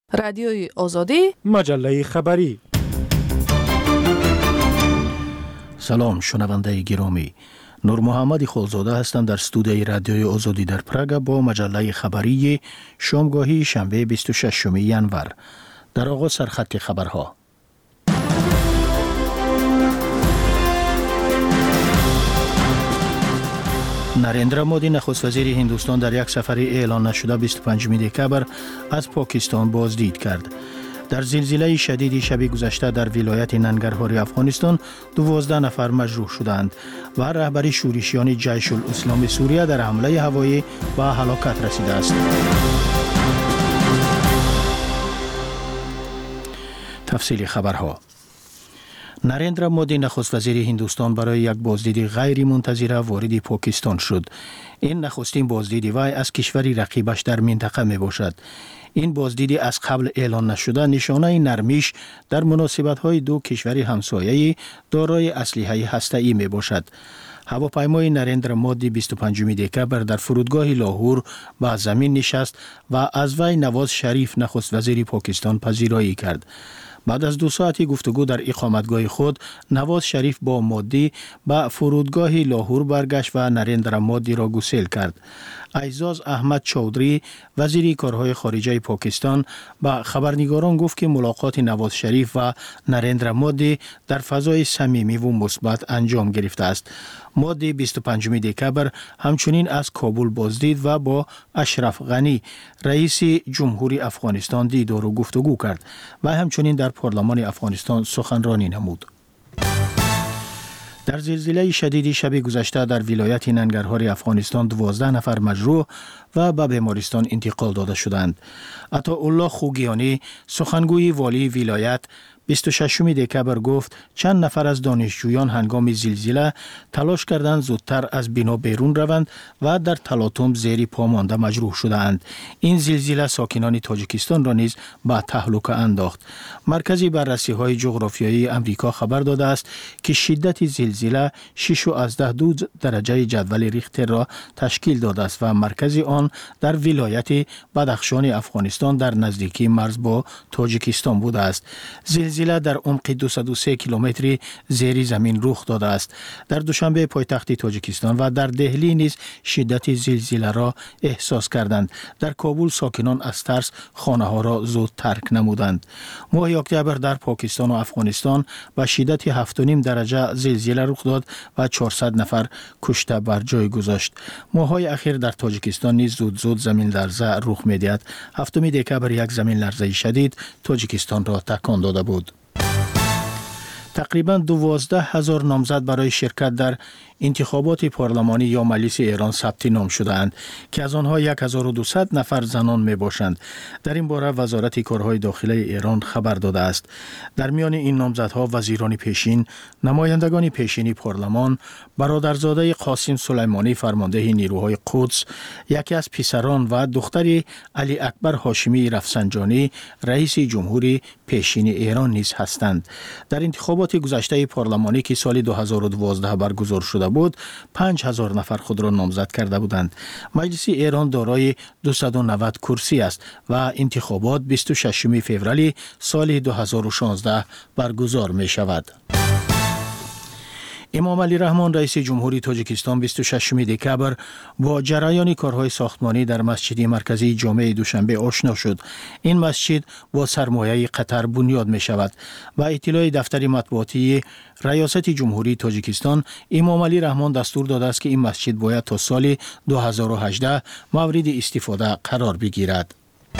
رادیوی آزادی، مجله خبری. سلام شنونده گرامی، نور محمد خالزاده هستم در استودیوی رادیوی آزادی در پراگ با مجله خبری شامگاهی شنبه 26 ژانویه. در آغاز سرخط خبرها. نریندرا مودی نخست وزیر هندوستان در یک سفر اعلان نشده 25 دکبر از پاکستان بازدید کرد. در زلزله شدید شب گذشته در ولایت ننگرهار افغانستان 12 نفر مجروح شدند و رهبر شورشیان جیش الاسلام سوریه در حمله هوایی به هلاکت رسیده است. تفصیل خبرها. نریندرا مودی نخست وزیر هندوستان برای یک بازدید غیر منتظره وارد پاکستان شد. این نخستین بازدید وی از کشوری رقیبش در منطقه می باشد. این بازدیدی از قبل اعلان نشده نشانه نرمیش در مناسبت‌های دو کشور همسایه دارای اسلحه هسته‌ای می باشد. هواپیمای نریندرا مودی 25 دکبر در فرودگاه لاهور به زمین نشست و از وی نواز شریف نخست وزیر پاکستان پذیرایی کرد. بعد از 2 ساعتی گفتگو در اقامتگاه خود، نواز شریف با مودی به فرودگاه لاهور برگشت و نریندرا مودی را گسیل کرد. اعزاز احمد چودری وزیر کارهای خارجه پاکستان به خبرنگاران گفت که ملاقات نواز شریف و نریندرا مودی در فضای صمیمی و مثبت انجام گرفته است. مودی 25 دکبر همچنین از کابل بازدید و با اشرف غنی رئیس جمهوری افغانستان دیدار و گفتگو کرد و همچنین در پارلمان افغانستان سخنرانی نمود. در زلزله شدید شب گذشته در ولایت ننگرهار افغانستان 12 نفر مجروح و به بیمارستان انتقال داده شدند. عطاالله خوگیانی سخنگوی والی ولایت 26 دکبر گفت چند نفر از دانشجویان هنگام زلزله تلاش کردند زودتر از بنا بیرون روند و در تلاطم زیر پا مانده مجروح شدند. این زلزله ساکنان تاجیکستان را نیز به تهلکه انداخت. مرکز بررسی‌های جغرافیایی امریکا خبر داده است که شدت زلزله 6.2 درجه جدول ریختر را تشکیل داده است و مرکز آن در ولایت بدخشان افغانستان در نزدیکی مرز با تاجیکستان بوده است. زلزله در عمق 203 کیلومتری زیر زمین رخ داده است. در دوشنبه پایتخت تاجیکستان و در دهلی نیز شدت زلزله را احساس کردند. در کابل ساکنان از ترس خانه ها را زود ترک نمودند. ماه اکتبر در پاکستان و افغانستان با شدت 7.5 درجه زلزله رخ داد و 400 نفر کشته بر جای گذاشت. ماه‌های اخیر در تاجیکستان نیز زود زمین لرزه رخ می‌دهد. 7 دکبر یک زمین لرزه شدید تاجیکستان را تکان داده بود. تقریباً 12,000 نامزد برای شرکت در انتخابات پارلمانی یا مجلس ایران ثبت نام شده‌اند که از آنها 1200 نفر زنان می باشند. در این باره وزارت کارهای داخلی ایران خبر داده است. در میان این نامزدها وزیران پیشین، نمایندگان پیشینی پارلمان، برادرزاده قاسم سلیمانی فرمانده نیروهای قدس، یکی از پسران و دختر علی اکبر هاشمی رفسنجانی رئیس جمهوری پیشین ایران نیز هستند. در انتخابات گذشته پارلمانی که سال 2012 برگزار شده بود 5000 نفر خود را نامزد کرده بودند. مجلس ایران دارای 290 کرسی است و انتخابات 26 فوریه سال 2016 برگزار می شود. امام علی رحمان رئیس جمهوری تاجیکستان 26 دکبر با جریان کارهای ساختمانی در مسجد مرکزی جامع دوشنبه آشنا شد. این مسجد با سرمایه قطر بنیاد می شود. و اطلاع دفتر مطبوعاتی ریاست جمهوری تاجیکستان، امام علی رحمان دستور داده است که این مسجد باید تا سال 2018 مورد استفاده قرار بگیرد.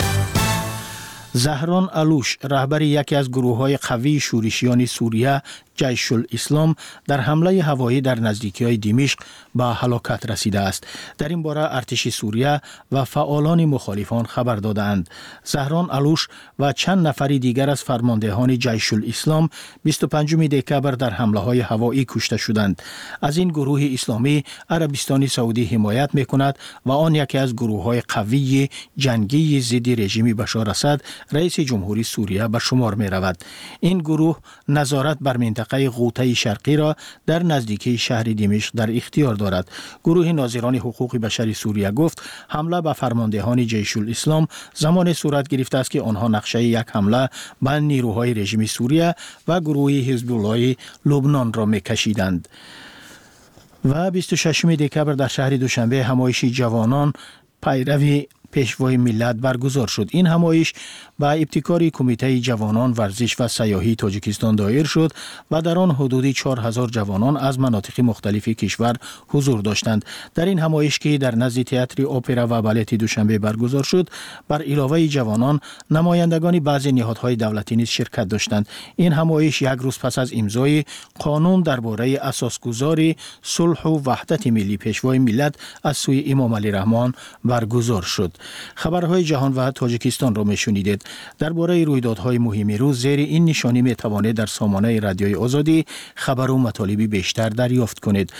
زهران علوش رهبر یکی از گروه‌های قوی شورشیان سوریه جیش الاسلام در حمله هوایی در نزدیکی‌های دمشق به هلاکت رسیده است. در این باره ارتش سوریه و فعالان مخالفان خبر دادند. زهران علوش و چند نفر دیگر از فرماندهان جیش الاسلام 25 دکبر در حمله‌های هوایی کشته شدند. از این گروه اسلامی عربستان سعودی حمایت می‌کند و آن یکی از گروه‌های قوی جنگی ضد رژیم بشار اسد رئیس جمهوری سوریه به شمار می‌رود. این گروه نظارت بر منطقه منطقه غوطه شرقی را در نزدیکی شهر دمشق در اختیار دارد. گروه ناظران حقوق بشر سوریه گفت حمله به فرماندهان جیش الاسلام زمان صورت گرفته است که آنها نقشه یک حمله به نیروهای رژیم سوریه و گروه حزب الله لبنان را می‌کشیدند. و 26 دکبر در شهر دوشنبه همایش جوانان پیروی پیشوای ملت برگزار شد. این همایش با ابتکار کمیته جوانان ورزش و سیاحی تاجیکستان دایر شد و در آن حدود 4000 جوانان از مناطق مختلف کشور حضور داشتند. در این همایش که در نزد تئاتر اپرا و بالت دوشنبه برگزار شد، بر علاوه جوانان نمایندگان بعضی نهادهای دولتی نیز شرکت داشتند. این همایش یک روز پس از امضای قانون درباره اساسگذاری صلح و وحدت ملی پیشوای ملت از سوی امام علی رحمان برگزار شد. خبرهای جهان و تاجیکستان را میشنیدید. درباره رویدادهای مهم روز زیر این نشانی میتوانید در سامانه رادیوی آزادی خبر و مطالب بیشتر دریافت کنید.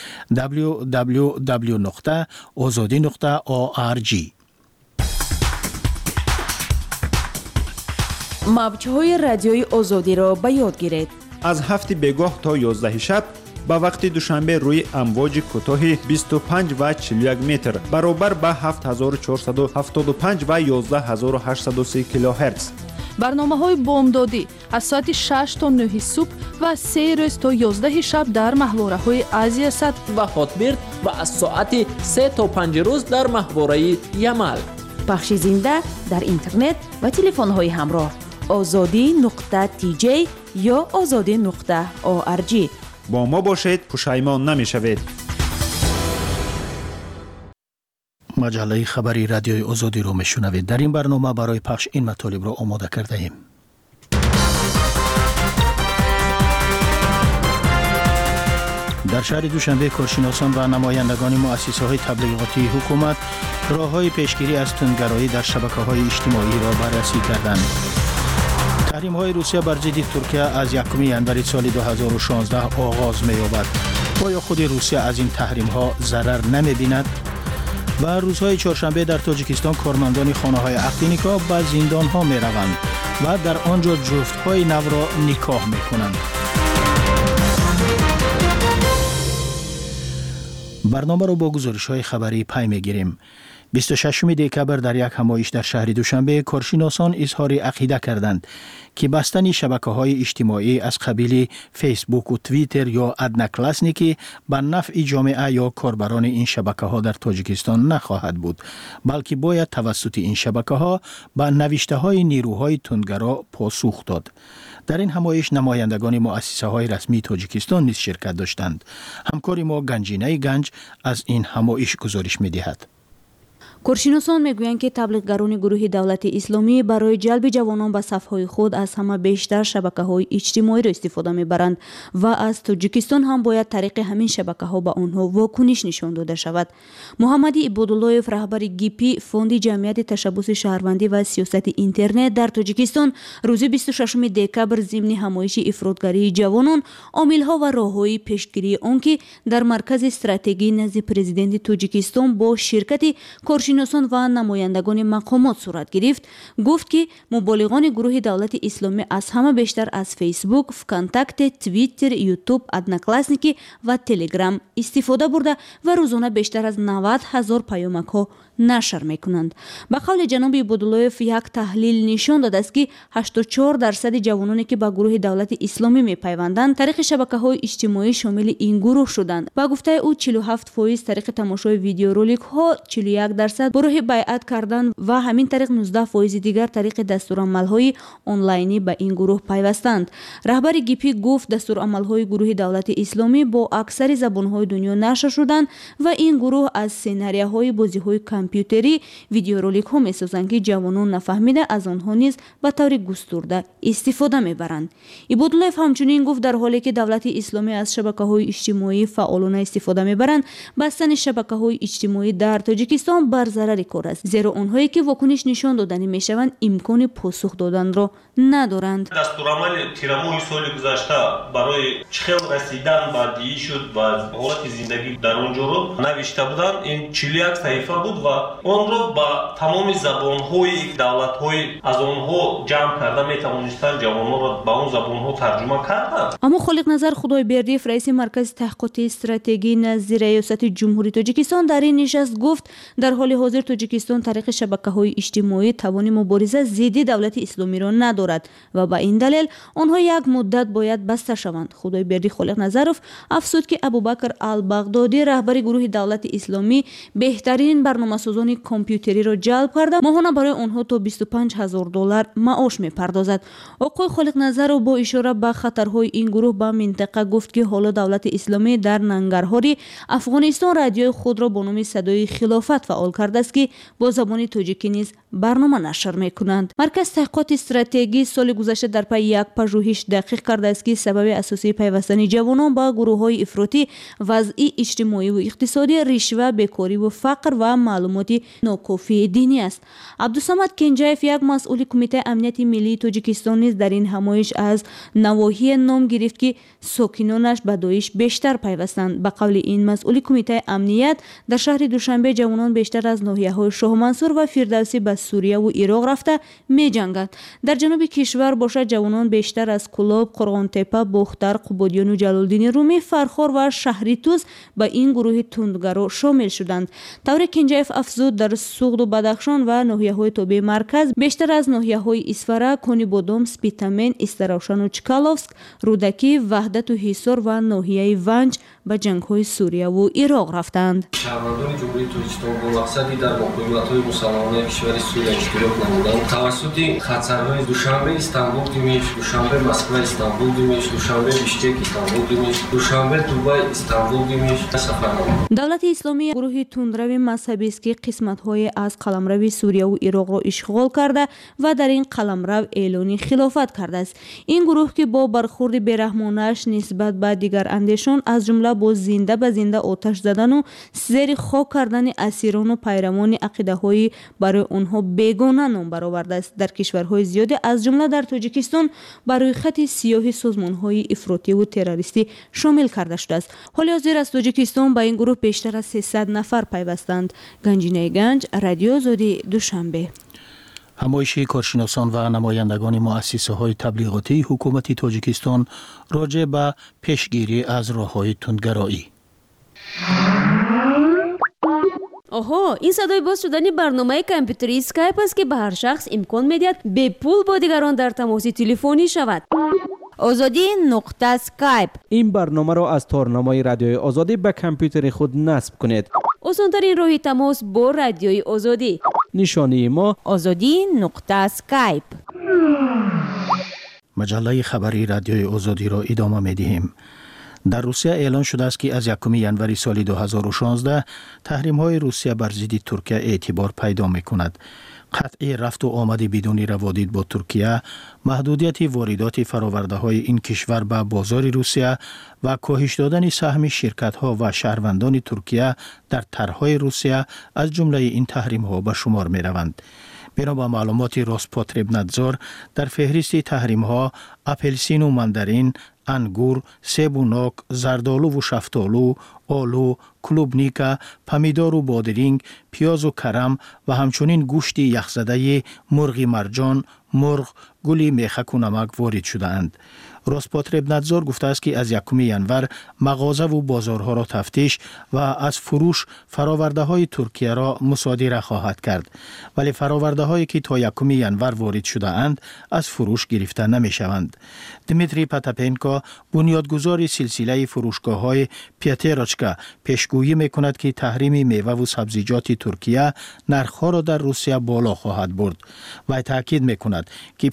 www.azadi.org. موج‌های رادیوی آزادی را به یاد گیرید. از 7 بگاه تا 11 شب با وقت دوشنبه روی امواج کوتاه 25 و 41 متر برابر با 7475 و 11803 کیلوهرتز. برنامه‌های بامدادی از ساعت 6 تا 9 صبح و 3 روز تا 11 شب در محوره‌های آسیا سد و هاتبرد و از ساعت 3 تا 5 روز در محوره یمل. پخش زنده در اینترنت و تلفن‌های همراه azadi.tj یا azadi.org. با ما باشید، پشیمان نمی‌شوید. مجله خبری رادیوی آزادی رو میشنوید. در این برنامه برای پخش این مطالب را آماده کرده ایم. در شهر دوشنبه کارشناسان و نمایندگان مؤسسه‌های تبلیغاتی حکومت راه‌های پیشگیری از تندگرایی در شبکه‌های اجتماعی را بررسی کردند. تحریم‌های روسیه بر ضد ترکیه از 1 ژانویه سال 2016 آغاز می‌یابد. آیا خود روسیه از این تحریم‌ها ضرر نمی‌بیند؟ و روزهای چهارشنبه در تاجیکستان کارمندان خانه‌های عقد نکاح به زندان‌ها می‌روند و در آنجا جفت‌های نو را نکاح می‌کنند. برنامه را با گزارش‌های خبری پی می‌گیریم. 26 دکبر در یک همایش در شهر دوشنبه کارشناسان اظهار عقیده کردند که بستن شبکه‌های اجتماعی از قبیل فیسبوک و توییتر یا ادناکلاسنیکی به نفع جامعه یا کاربران این شبکه‌ها در تاجیکستان نخواهد بود، بلکه باید توسط این شبکه‌ها به نوشته‌های نیروهای تندگرا پاسخ داد. در این همایش نمایندگان مؤسسه‌های رسمی تاجیکستان نیز شرکت داشتند. همکار ما گنجینه گنج از این همایش گزارش می‌دهد. کارشناسان میگویند که تبلیغگران گروه دولت اسلامی برای جلب جوانان به صفهای خود از همه بیشتر شبکه‌های اجتماعی را استفاده می‌برند و از تاجیکستان هم باید طریق همین شبکه‌ها به آنها واکنش نشان داده شود. محمد عبداللهیف رهبر گیپی فوند جمعیت تشبث شهروندی و سیاست اینترنت در تاجیکستان روز 26 دکبر ضمن همایش افراطگری جوانان عامل‌ها و راه‌های پیشگیری آن که در مرکز استراتژی نزد پرزیدنت تاجیکستان با شرکت کارشناسان و نمایندگان مقامات صورت گرفت، گفت که مبالغان گروه دولت اسلامی از همه بیشتر از فیسبوک، کانتکت، توییتر، یوتیوب، ادناکلاسنیکی و تلگرام استفاده برده و روزانه بیشتر از 90,000 پیامک‌ها نشر میکنند. به قول جناب عبداللهیف یک تحلیل نشان داده است که 84% جوانانی که به گروه دولت اسلامی میپیوندند طریق شبکه‌های اجتماعی شامل این گروه شدند. با گفته او 47% طریق تماشای ویدیو رولک ها، 41% برای بیعت کردن و همین طریق 19% دیگر طریق دستورالعمل‌های آنلاینی به این گروه پیوستند. رهبر گیپی گفت دستورالعمل‌های گروه دولت اسلامی با اکثر زبان‌های دنیا نشر شدند و این گروه از سناریوهای بازی‌های کامپیوتری ویدیو رولک ها می‌سازند که جوانان نفهمیده از آنها نیز به طور گسترده استفاده می‌برند. عبداللهیف همچنین گفت در حالی که دولت اسلامی از شبکه‌های اجتماعی فعالانه استفاده می‌برند، بستن شبکه‌های اجتماعی در تاجیکستان بر ضرر کار است، زیرا آنهایی که واکنش نشان دادنی میشوند امکان پاسخ دادن را ندارند. دستورالعمل تیرماه سال گذشته برای چخیل رسیدن به دی شد و حالت زندگی در اونجا رو نوشته بودند. این 41 صحیفه بود و آن رو با تمام زبان‌های دولت‌های از آنها جمع کرده میتوانستند جوانان را به اون زبان‌ها ترجمه کردند. اما خالق نظر خدایبردیف رئیس مرکز تحقیقات استراتژی نزد ریاست جمهوری تاجیکستان در این نشست گفت در حال حاضر تاجیکستان طریق شبکه‌های اجتماعی توان مبارزه ضد دولت اسلامی را ندارد و به این دلیل آنها یک مدت باید بسته شوند. خدایبردی خالق نظرов افزود که ابوبکر البغدادی رهبر گروه دولت اسلامی بهترین برنامه‌سازان کامپیوتری را جلب کرده ماهانه برای آنها تا $25,000 معاش می‌پردازد. آقای خالق نظر با اشاره به خطرهای این گروه به منطقه گفت که حالا دولت اسلامی در ننگرهار افغانستان رادیوی خود را با نام صدای خلافت فعال کرده است که با زبان تاجیکی نیز برنامه نشر می‌کنند. مرکز تحقیقات استراتژی سال گذشته در پی یک پژوهش دقیق کرده است که سبب اساسی پیوستن جوانان با گروه‌های افراطی وضع اجتماعی و اقتصادی، رشوه، بیکاری و فقر و معلومات ناکافی دینی است. عبدالصمد کنجایف یک مسئول کمیته امنیت ملی تاجیکستان نیز در این همایش از نواحی نام گرفت که ساکنانش به داعش بیشتر پیوستند. به قول این مسئول کمیته امنیت در شهر دوشنبه جوانان بیشتر از ناحیه‌های شاه منصور و فردوسی به سوریه و عراق رفته می‌جنگند. در جنوب کشور باشد جوانان بیشتر از کلاب، قرغان‌تپه، بختر، قبادیان و جلالدین رومی، فرخار و شهری توز به این گروه تندگرا شامل شدند. طور کنجایف افزود در سوغد و بدخشان و ناحیه‌های تابع مرکز بیشتر از ناحیه‌های اسفره، کنی بادام، سپیتامن، استراوشن و چکالوفسک، رودکی، وحدت و حصار و ناحیه ونج به جنگ‌های سوریه و عراق رفتند. شهروندان جمهوری تاجیکستان با مقصدی در مقاومت‌های مسلمانان کشور سوریه اشتراک نمودند. توسط خطرهای دوشنبه استانبول دمشق، دوشنبه مسکو استانبول دمشق، دوشنبه بیشکک استانبول دمشق، دوشنبه دوبای استانبول دمشق سفر نمودند. دولت اسلامی گروه تندرو مذهبی است که قسمت‌های از قلمرو سوریه و عراق را اشغال کرده و در این قلمرو اعلان خلافت کرده است. این گروه که با برخورد بیرحمانه‌اش نسبت به دیگر اندیشان از جمله با زنده به زنده آتش زدن و زیر خاک کردن اسیران و پیروان عقیده‌های برای آنها بیگانه نام برآورده است. در کشورهای زیادی از جمله در تاجیکستان برای خط سیاه سازمان‌های افراطی و تروریستی شامل کرده شده است. حال حاضر از تاجیکستان به این گروه بیشتر از 300 نفر پیوستند. گنجینه گنج، رادیو آزادی، دوشنبه. همایش کارشناسان و نمایندگان مؤسسه‌های تبلیغاتی حکومت تاجیکستان راجع به پیشگیری از راه‌های تندگرایی. آها، این صدای باز شدن برنامه کامپیوتری اسکایپ است که به هر شخص امکان می‌دهد به پول با دیگران در تماس تلفنی شود. آزادی نقطه اسکایپ. این برنامه را از تارنمای رادیوی آزادی به کامپیوتر خود نصب کنید. آسان‌ترین راه تماس با رادیوی آزادی. نشانی ما آزادی نقطه اسکایپ. مجله خبری رادیوی آزادی را ادامه می‌دهیم. در روسیه اعلان شده است که از 1 ژانویه سال 2016 تحریم‌های روسیه بر ضد ترکیه اعتبار پیدا می‌کند. قطع رفت و آمد بدون روادید با ترکیه، محدودیت واردات فرآورده‌های این کشور به بازار روسیه و کاهش دادن سهم شرکت‌ها و شهروندان ترکیه در طرح‌های روسیه از جمله این تحریم‌ها به شمار می‌روند. بنا به معلومات روسپاتربنادزور در فهرست تحریم‌ها اپلسین و ماندارین، انگور، سیب و ناک، زردآلو و شفتالو، آلو، کلوبنیکا، پمیدار و بادرینگ، پیاز و کرم و همچنین گوشت یخزده مرغ مرجان، مرغ، گل میخک و نمک وارد شده‌اند. روسپاتربنادزور گفته است که از 1 ژانویه مغازه و بازارها را تفتیش و از فروش فرآورده‌های ترکیه را مصادره خواهد کرد، ولی فرآورده‌هایی که تا 1 ژانویه وارد شده‌اند از فروش گرفته نمی‌شوند. دمیتری پاتاپنکو، بنیادگذار سلسله فروشگاه‌های پیاتروچکا، پیشگویی می‌کند که تحریم میوه و سبزیجات ترکیه نرخ‌ها را در روسیه بالا خواهد برد و تاکید می‌کند دارد که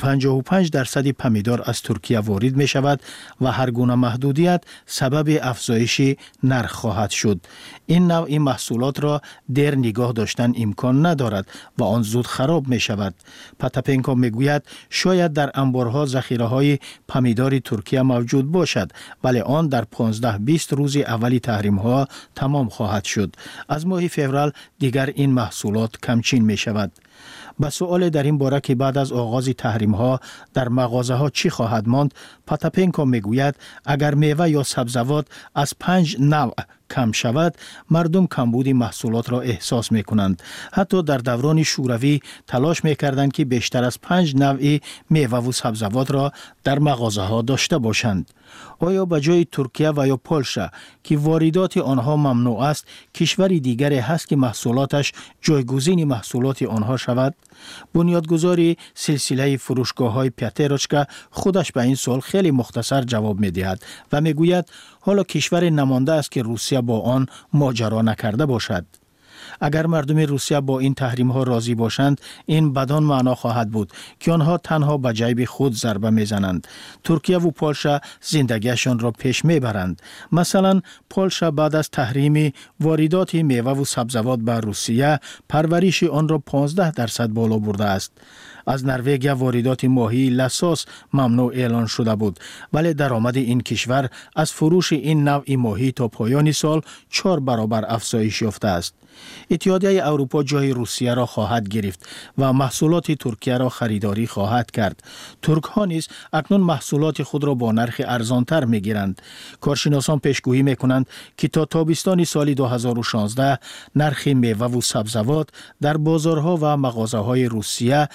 55% پمیدار از ترکیه وارد می شود و هر گونه محدودیت سبب افزایش نرخ خواهد شد. این نوع محصولات را دیر نگاه داشتن امکان ندارد و آن زود خراب می شود. پاتاپنکو می گوید شاید در انبارها ذخیره های پمیدار ترکیه موجود باشد، ولی آن در 15-20 روز اولی تحریم ها تمام خواهد شد. از ماه فوریه دیگر این محصولات کمچین می شود. به سؤال در این باره که بعد از آغاز تحریم ها در مغازه ها چی خواهد ماند، پاتاپنکو می گوید اگر میوه یا سبزیجات از 5 نوع کم شود، مردم کمبود محصولات را احساس می کنند. حتی در دوران شوروی تلاش می کردند که بیشتر از 5 نوع میوه و سبزیجات را در مغازه ها داشته باشند. آیا به جای ترکیه و یا پولشا که واردات آنها ممنوع است، کشوری دیگری هست که محصولاتش جایگزین محصولات آنها شود؟ بنیادگذار سلسله فروشگاه های پیاتروچکا خودش به این سوال خیلی مختصر جواب می دهد و می گوید حالا کشور نمانده است که روسیه با آن ماجرا نکرده باشد. اگر مردم روسیه با این تحریم ها راضی باشند، این بدان معنا خواهد بود که آنها تنها به جیب خود ضربه میزنند. ترکیه و پولشا زندگیشان را پیش میبرند. مثلا پولشا بعد از تحریم واردات میوه و سبزیجات به روسیه، پرورش آن را 15% بالا برده است. از نروژ واردات ماهی لساس ممنوع اعلان شده بود، ولی درآمد این کشور از فروش این نوع ماهی تا پایان سال 4 برابر افزایش یافته است. اتحادیه اروپا جای روسیه را خواهد گرفت و محصولات ترکیه را خریداری خواهد کرد. ترک ها نیز اکنون محصولات خود را با نرخ ارزانتر می گیرند. کارشناسان پیشگویی می کنند که تا تابستان سال 2016 نرخ میوه و سبزیجات در بازارها و مغازه های روسیه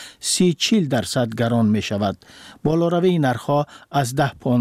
30-40% گران می شود. بالاروی نرخ‌ها از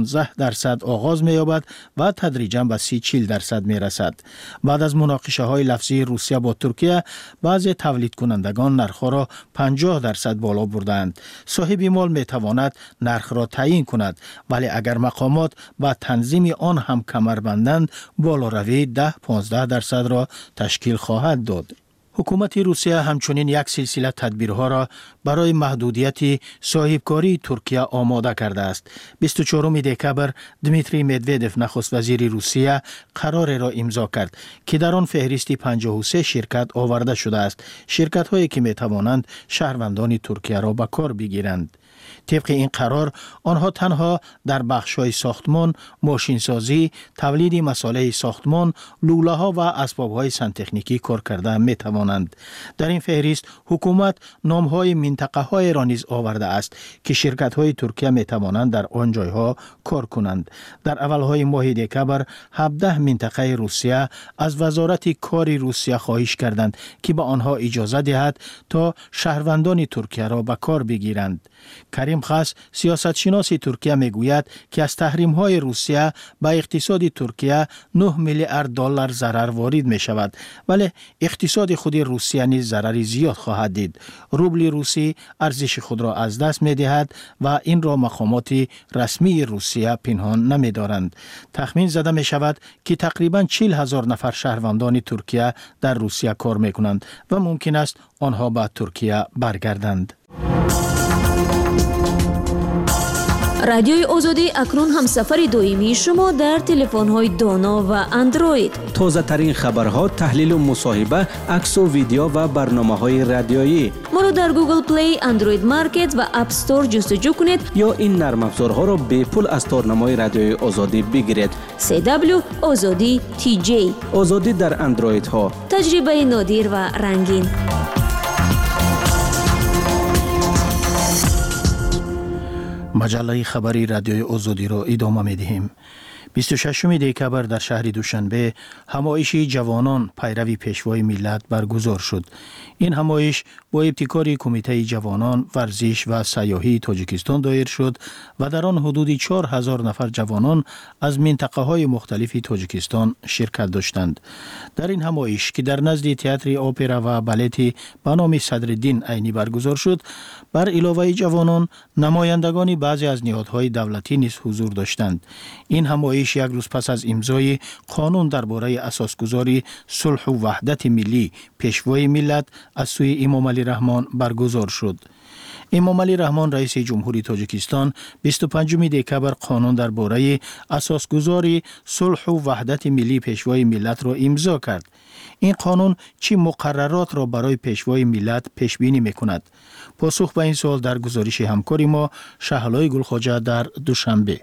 10-15% آغاز می یابد و تدریجاً به 30-40% می رسد. بعد از مناقشه های لفظی روسیه با ترکیه، بعضی تولید کنندگان نرخ را 50% بالا بردند. صاحب مال می تواند نرخ را تعیین کند، ولی اگر مقامات با تنظیم آن هم کمر بندند، بالاروی 10-15% را تشکیل خواهد داد. حکومت روسیه همچنین یک سلسله تدبیرها را برای محدودیت صاحبکاری ترکیه آماده کرده است. 24 دکبر دمیتری مدودف نخست وزیر روسیه قرار را امضا کرد که در آن فهرستی 53 شرکت آورده شده است. شرکت هایی که می توانند شهروندان ترکیه را به کار بگیرند. طبق این قرار آنها تنها در بخش‌های ساختمان، ماشینسازی، تولید مصالح ساختمان، لوله‌ها و اسباب‌های سنتکنیکی کار کرده می‌توانند. در این فهرست حکومت نام‌های منطقه‌های را نیز آورده است که شرکت‌های ترکیه می‌توانند در آن جایها کار کنند. در اول‌های ماه دکبر 17 منطقه روسیه از وزارت کار روسیه خواهش کردند که به آنها اجازه دهد تا شهروندان ترکیه را به کار بگیرند. کریم خاص سیاستشناس ترکیه میگوید که از تحریم‌های روسیه به اقتصاد ترکیه 9 میلیارد دلار ضرر وارد می شود، ولی اقتصاد خود روسیه نیز ضرری زیاد خواهد دید. روبل روسی ارزش خود را از دست می دهد و این را مقامات رسمی روسیه پنهان نمی دارند. تخمین زده می شود که تقریباً 40,000 نفر شهروندان ترکیه در روسیه کار می کنند و ممکن است آنها به ترکیه برگردند. رادیوی آزادی اکنون هم سفر دائمی شما در تلفن‌های دانا و اندروید. تازه ترین خبرها، تحلیل و مصاحبه، عکس و ویدیو و برنامه‌های رادیویی. ما را در گوگل پلی، اندروید مارکت و اپ استور جستجو کنید یا این نرم افزارها را به پول از تارنمای رادیوی آزادی بگیرید. CW آزادی TJ. آزادی در اندروید ها. تجربه نادر و رنگین. مجله خبری رادیوی آزادی را ادامه می دهیم. 26 دکبر در شهر دوشنبه همایش جوانان پیروی پیشوای ملت برگزار شد. این همایش با ابتکار کمیته جوانان ورزش و سیاحی تاجیکستان دایر شد و در آن حدود 4000 نفر جوانان از منطقه های مختلف تاجیکستان شرکت داشتند. در این همایش که در نزد تئاتر اپرا و بالت به نام صدرالدین عینی برگزار شد، بر علاوه جوانان نمایندگان بعضی از نهادهای دولتی نیز حضور داشتند. این همایش یک روز پس از امضای قانون درباره اساسگذاری صلح و وحدت ملی پیشوای ملت از سوی امام علی رحمان برگزار شد. امامعلی رحمان رئیس جمهوری تاجیکستان 25 دکبر قانون درباره اساسگذاری صلح و وحدت ملی پیشوای ملت را امضا کرد. این قانون چه مقررات را برای پیشوای ملت پیش بینی می‌کند؟ پاسخ به این سوال در گزارش همکاری ما شهلای گلخواجه در دوشنبه.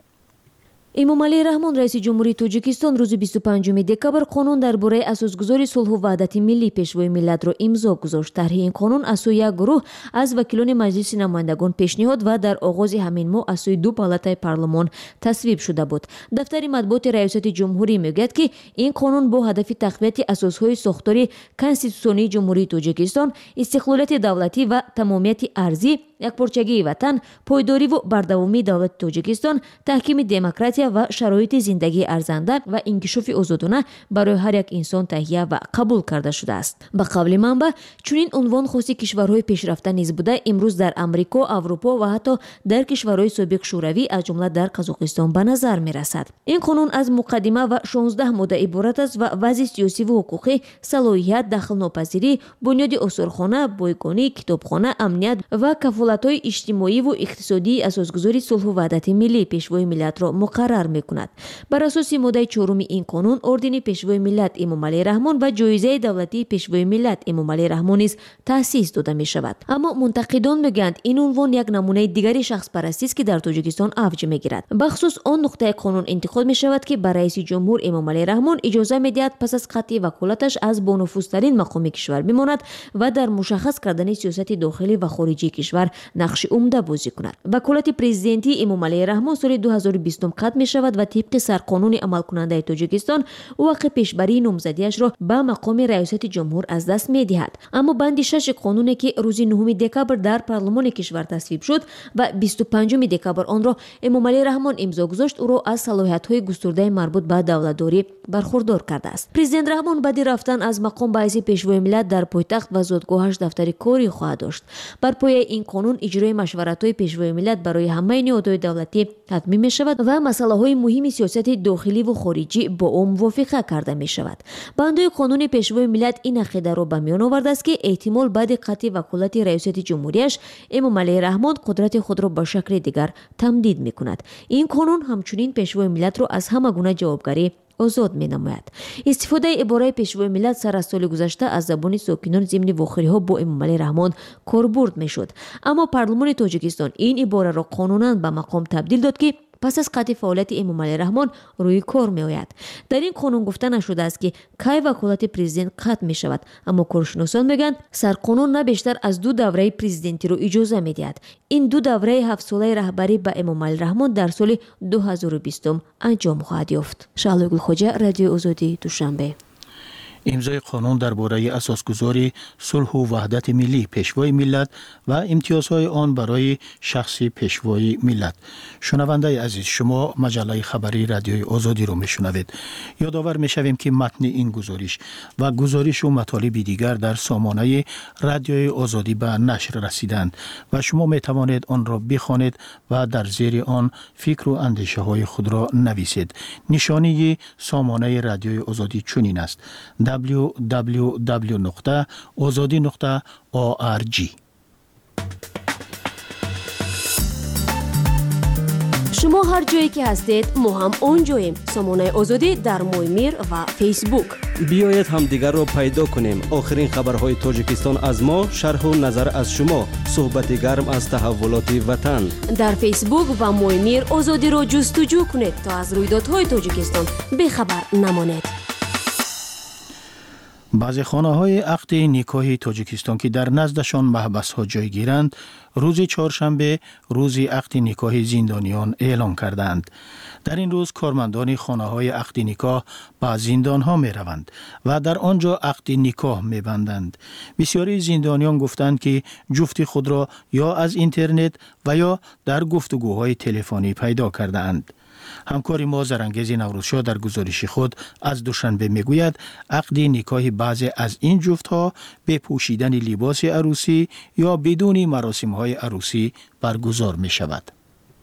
эмомалӣ раҳмон раиси ҷумҳурии тоҷикистон рӯзи 25 декабр қонун дар бораи асосгузори сулҳу ваҳдати миллии пешвои миллатро имзо гузошт. тарҳи ин қонун аз сӯи як гурӯҳ аз вакилони маҷлиси намояндагон пешниҳод ва дар оғози ҳамин моҳ аз сӯи ду палатаи парлумон тасвиб шуда буд. дафтари матбуоти раёсати ҷумҳурӣ мегӯяд ки ин қонун бо ҳадафи тақвияти асосҳои сохтори конститутсионии ҷумҳурии тоҷикистон, истиқлолияти давлатӣ ва тамомияти арзӣ, якпорчагии ватан, пойдориву бардавомии давлати тоҷикистон, таҳкими демократия ва шароити зиндагии арзанда ва инкишофи озодона барои ҳар як инсон таҳия ва қабул карда шудааст. ба қавли манба, чунин унвон хоси кишварҳои пешрафта низ буда, имрӯз дар Амрико, Аврупо ва ҳатто дар кишварҳои собиқ шӯравӣ, аз ҷумла дар Қазоқистон ба назар мерасад. ин қонун аз муқаддима ва 16 модда иборат аст ва вазъи сиёсиву ҳуқуқӣ, салоҳият, дахлнопазирӣ, бунёди осорхона, бойгонӣ, китобхона, амният ва кафолатҳои иҷтимоиву иқтисодии асосгузори сулҳу ваҳдати миллии пешвои миллатро муқаррар мекунад. бар асоси моддаи 4 ин қонун, ордени пешвои миллат Эмомалӣ Раҳмон ва ҷоизаи давлатии пешвои миллат Эмомалӣ Раҳмон низ таъсис дода мешавад. аммо мунтақидон мегӯянд, ин унвон як намунаи дигари шахспарастист ки дар Тоҷикистон авҷ мегирад. бахусус он нуқтаи қонун интиқод мешавад ки ба раиси ҷумҳур Эмомалӣ Раҳмон иҷоза медиҳад пас аз қатъи ваколаташ аз бонуфузтарин мақоми кишвар бимонад ва дар мушаххас кардани сиёсати дохилӣ ва хориҷии кишвар нақши умда бозӣ кунад. ваколати президентии Эмомалӣ Раҳмон соли 2020 қатъ мешавад ва тибқи сарқонуни амалкунандаи Тоҷикистон ӯ ҳаққи пешбарии номзадиашро ба мақоми раёсати ҷумҳур аз даст медиҳад. аммо банди 6 қонуне ки рӯзи 9 декабр дар парлумони кишвар тасвиб шуд ва 25 декабр онро Эмомалӣ Раҳмон имзо гузошт, ӯро аз салоҳиятҳои густурдаи марбут ба давлатдорӣ бархурдор кардааст. президент Раҳмон баъди рафтан аз мақом ба ҳайси пешвои миллат дар пойтахт ва зодгоҳаш дафтари корӣ хоҳад дошт. бар пояи ин қонун иҷрои машваратҳои пешвои миллат барои ҳамаи ниҳодҳои давлатӣ ҳатмӣ мешавад ва масъалаҳои муҳими сиёсати дохиливу хориҷӣ бо он мувофиқа карда мешавад. бандҳои қонуни пешвои миллат ин ақидаро ба миён овардааст ки эҳтимол баъди қатъи ваколати раёсати ҷумҳуриаш Эмомалӣ Раҳмон қудрати худро ба шакли дигар тамдид мекунад. ин қонун ҳамчунин пешвои миллатро аз ҳама гуна ҷавобгарӣ озод менамояд. истифодаи ибораи пешвои миллат сар аз соли гузашта аз забони сокинон зимни вохӯриҳо бо Эмомалӣ Раҳмон корбурд мешуд. аммо парлумони Тоҷикистон ин ибораро қонунан ба мақом табдил дод ки пас аз қатъи фаъолияти Эмомалӣ Раҳмон рӯи кор меояд. дар ин қонун гуфта нашудааст ки кай ваколати президент қатъ мешавад, аммо коршиносон мегӯянд сарқонун на бештар аз 2 давраи президентиро иҷоза медиҳад. ин 2 давраи 7-солаи раҳбарӣ ба Эмомалӣ Раҳмон дар соли 2020 анҷом хоҳад ёфт. Шаҳлои Гулхоҷа, Радиои Озодӣ, Душанбе. имзои қонун дар бораи асосгузори сулҳу ваҳдати миллӣ пешвои миллат ва имтиёзҳои он барои шахси пешвои миллат. шунавандаи азиз, шумо маҷаллаи хабарии Радиои Озодиро мешунавед. ёдовар мешавем ки матни ин гузориш ва гузоришу матолиби дигар дар сомонаи Радиои Озодӣ ба нашр расиданд ва шумо метавонед онро бихонед ва дар зери он фикру андешаҳои худро нависед. нишонии сомонаи Радиои Озодӣ чунин аст: www.ozodi.org. шумо ҳар ҷое ки ҳастед, мо ҳам он ҷоем. сомонаи озодӣ дар Моймир ва Фейсбук. биёед ҳамдигарро пайдо кунем. охирин хабарҳои Тоҷикистон аз мо, шарҳу назар аз шумо, суҳбати гарм аз таҳаввулоти ватан. дар Фейсбук ва Моймир озодиро ҷустуҷӯ кунед, то аз рӯйдодҳои Тоҷикистон бехабар намонед. баъзе хонаҳои ақди никоҳи Тоҷикистон ки дар наздашон маҳбасҳо ҷойгиранд, рӯзи чоршанбе рӯзи ақди никоҳи зиндониён эълон карданд. дар ин рӯз кормандони хонаҳои ақди никоҳ ба зиндонҳо мераванд ва дар он ҷо ақди никоҳ мебанданд. бисёрии зиндониён гуфтанд ки ҷуфти худро ё аз интернет ва ё дар гуфтугӯҳои телефонӣ пайдо кардаанд. ҳамкори мо Зарангези Наврӯзшоҳ дар гузориши худ аз Душанбе мегӯяд, ақди никоҳи баъзе аз ин ҷуфтҳо бе пӯшидани либоси арӯсӣ ё бидуни маросимҳои арӯсӣ баргузор мешавад.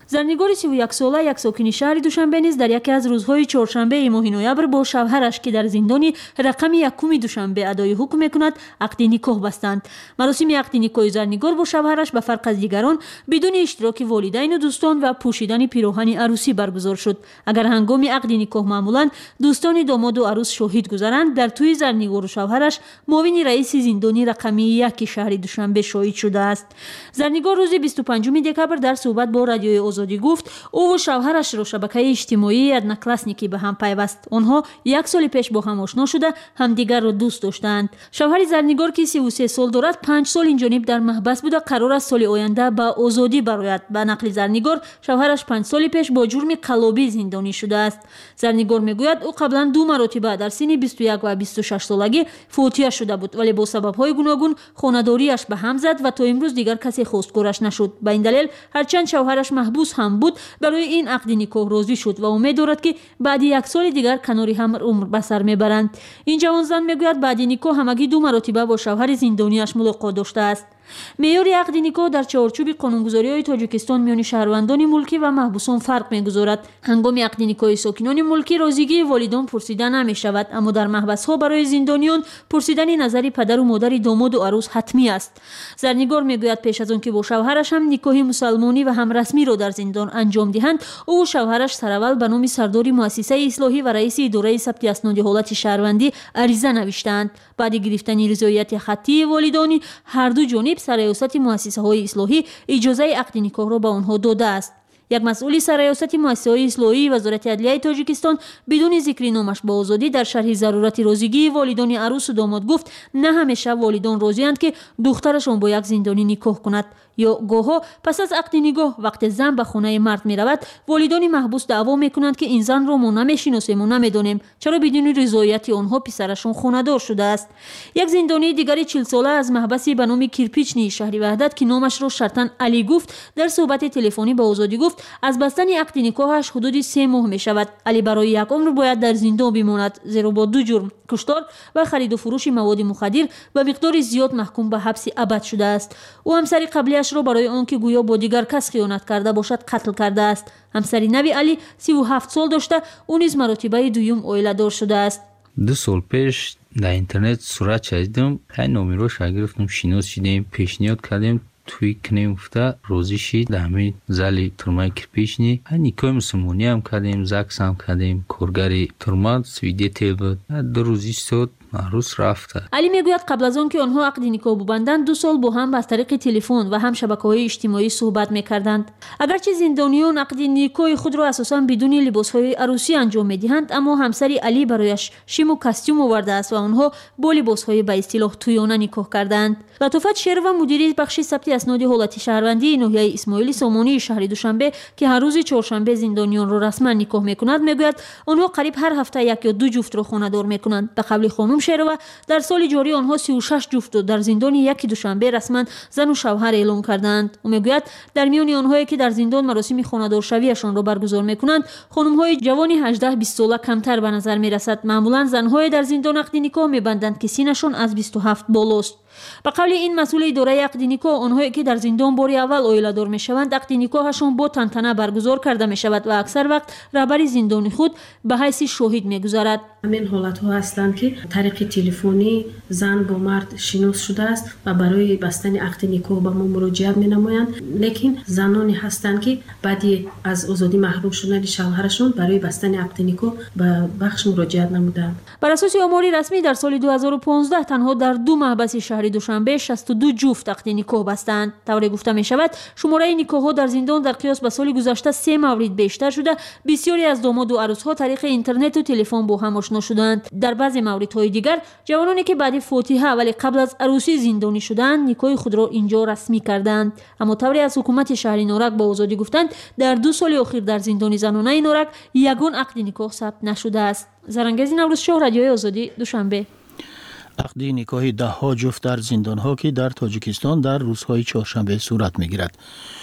زرنگار 31 ساله یک ساکن شهر دوشنبه نیز در یکی از روزهای چهارشنبه ماه نوامبر با شوهرش که در زندان رقم یکم دوشنبه ادای حکم میکند عقد نکاح بستند. مراسم عقد نکاح زرنگار با شوهرش به فرق از دیگران بدون اشتراک والدین و دوستان و پوشیدن پیراهن عروسی برگزار شد. اگر هنگام عقد نکاح معمولا دوستان داماد و عروس شاهد گذارند، در توی زرنگار و شوهرش معاون رئیس زندان رقم 1 شهر دوشنبه شاهد شده است. زرنگار روز 25 دکبر در صحبت با رادیوی آزادی گفت او و شوهرش را شبکه اجتماعی ادناکلاسنیکی به هم پیوست. آنها یک سال پیش با هم آشنا شده همدیگر را دوست داشتند. شوهر زرنگار که 33 سال دارد 5 سال این جانب در محبس بوده، قرار است سال آینده به آزادی برآید. به نقل زرنگار شوهرش 5 سال پیش با جرم قلابی زندانی شده است. زرنگار میگوید او قبلا 2 مرتبه در سن 21 و 26 سالگی فوتیه شده بود، ولی با سبب‌های گوناگون خانه‌داریش به هم زد و تا امروز دیگر کسی خواستگارش نشد. به این دلیل هرچند شوهرش محبوس هم بود برای این عقد نکاح راضی شد و امید دارد که بعد 1 سال دیگر کناری هم عمر به سر میبرند. این جوان زن میگوید بعد نکاح همگی 2 مرتبه با شوهر زندانیش ملاقات داشته است. معیار عقد نکاح در چارچوب قانونگذاری‌های تاجیکستان میان شهروندان ملکی و محبوسان فرق می‌گذارد. هنگام عقد نکاح ساکنان ملکی راضیگی والدین پرسیده نمی‌شود، اما در محبس‌ها برای زندانیان پرسیدن نظر پدر و مادر داماد و عروس حتمی است. زرنگار میگوید پیش از آن که با شوهرش هم نکاح مسلمانی و هم رسمی را در زندان انجام دهند، او و شوهرش سراول به نام سردار مؤسسه اصلاحی و رئیس اداره ثبت اسناد حالت شهروندی عریضه نوشتند. بعد گرفتن رضایت خطی والدین هر دو جانب سرریاست مؤسسه‌های اصلاحی اجازه عقد نکاح را به آنها داده است. یک مسئول سرریاست مؤسسه‌های اصلاحی وزارت عدلیه تاجیکستان بدون ذکر نامش با آزادی در شرح ضرورت راضیگی والدین عروس و داماد گفت نه همیشه والدین راضی‌اند که دخترشان با یک زندانی نکاح کند. یا گاه‌ها پس از عقد نکاح وقت زن به خانه مرد می‌رود، والدین محبوس دعوا می‌کنند که این زن را ما نمی‌شناسیم و نمی‌دانیم چرا بدون رضایت آنها پسرشون خانه‌دار شده است. یک زندانی دیگری 40 ساله از محبسی به نام کیرپیچنی شهر وحدت که نامش را شرطاً علی گفت، در صحبت تلفنی با آزادی گفت از بستن عقد نکاحش حدود 3 ماه می‌شود. علی برای یک عمر باید در زندان بماند، زیرا با 2 جرم کشتار و خرید و فروش مواد مخدر به مقدار زیاد محکوم به حبس ابد شده است. او همسر قبلیش را برای آنکه گویا با دیگر کس خیانت کرده باشد قتل کرده است. همسر نوی علی 37 سال داشته، او نیز مرتبه دوم عائله دار شده است. 2 سال پیش در اینترنت صورت شدیدم، های نامی رو گرفتم، شناس شدیم، پیشنهاد کردیم، توی کنیم افته روزی شید در همین زلی ترمای کرپیچنی. های نیکای مسلمانی هم کردیم، زکس هم کردیم، کارگری ترماد سویدی تیل بود. 2 روزی شد عروس رفته. علی میگوید قبل از آن که آنها عقد نکاح ببندند 2 سال با هم از طریق تلفن و هم شبکه‌های اجتماعی صحبت می‌کردند. اگرچه زندانیان عقد نکاح خود را اساساً بدون لباس‌های عروسی انجام می‌دهند، اما همسر علی برایش شیم و کاستوم آورده است و آنها با لباس‌های به اصطلاح تویانه نکاح کردند. لطفت شیر و مدیر بخش ثبت اسناد حالت شهروندی ناحیه اسماعیل سامانی شهر دوشنبه که هر روز چهارشنبه زندانیان را رسما نکاح می‌کند میگوید آنها قریب هر هفته 1 یا 2 جفت را خانه‌دار می‌کنند. به قول خانم شیروا در سال جاری آنها 36 جفت در زندان یک دوشنبه رسما زن و شوهر اعلام کردند. او میگوید در میان آنهایی که در زندان مراسم خانه‌دارشویشان را برگزار می‌کنند، خانم‌های جوان 18-20 ساله کمتر به نظر می‌رسد. معمولاً زن‌های در زندان عقد نکاح می‌بندند که سنشان از 27 بالاست. به قول این مسئول اداره عقد نکاح، آنهایی که در زندان بار اول عائله دار میشوند عقد نکاحشان با تنتنه برگزار کرده می شود و اکثر وقت رهبر زندان خود به حیث شاهد میگذارد. همین حالت ها هستند که طریق تلفنی زن با مرد شناس شده است و برای بستن عقد نکاح به ما مراجعت می نمایند، لیکن زنانی هستند که بعدی از آزادی محروم شدن شوهرشون برای بستن عقد نکاح به بخش مراجعت نمودند. بر اساس آمار رسمی در سال 2015 تنها در 2 محبس شهر دوشنبه 62 جفت عقد نکاح بستند. طوری گفته می شود شماره نکاح‌ها در زندان در قیاس به سال گذشته 3 مورد بیشتر شده. بسیاری از داماد و عروس‌ها طریق اینترنت و تلفن با هم آشنا شدند. در بعضی موردهای دیگر جوانانی که بعد فاتحه ولی قبل از عروسی زندانی شدند نکاح خود را اینجا رسمی کردند. اما طوری از حکومت شهر نارک با آزادی گفتند در 2 سال اخیر در زندان زنانه نارک یگان عقد نکاح ثبت نشده است. زرنگز نوروز شاه، رادیوی آزادی، دوشنبه. عقد نکاح 10 جفت در زندان‌ها که در تاجیکستان در روزهای چهارشنبه صورت می‌گیرد.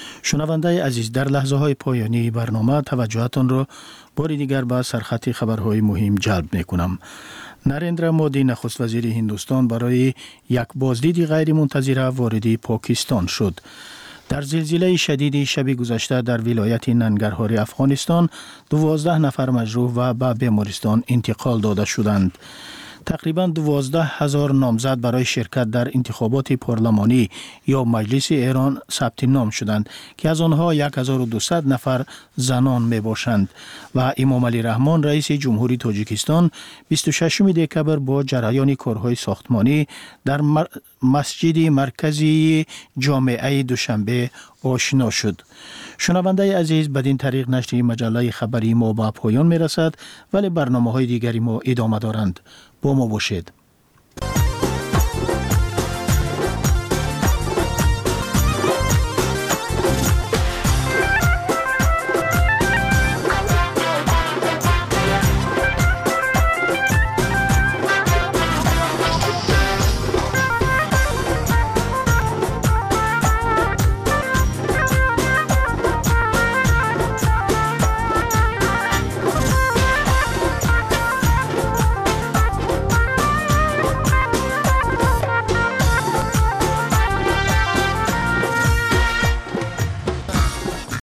شنونده عزیز، در لحظه‌های پایانی برنامه توجهتان را بار دیگر به سرخط خبرهای مهم جلب می‌کنم. نریندرا مودی نخست وزیر هندوستان برای یک بازدید غیر منتظره وارد پاکستان شد. در زلزله شدید شب گذشته در ولایت ننگرهار افغانستان 12 نفر مجروح و به بیمارستان انتقال داده شدند. تقریباً 12,000 نامزد برای شرکت در انتخابات پارلمانی یا مجلس ایران ثبت نام شدند که از آنها 1200 نفر زنان می باشند و امام علی رحمان رئیس جمهوری تاجیکستان 26 دکبر با جریان کارهای ساختمانی در مسجد مرکزی جامعه دوشنبه آشنا شد. شنونده عزیز، بدین طریق نشر مجله خبری ما به پایان می رسد، ولی برنامه‌های دیگری ما ادامه دارند. با ما باشید.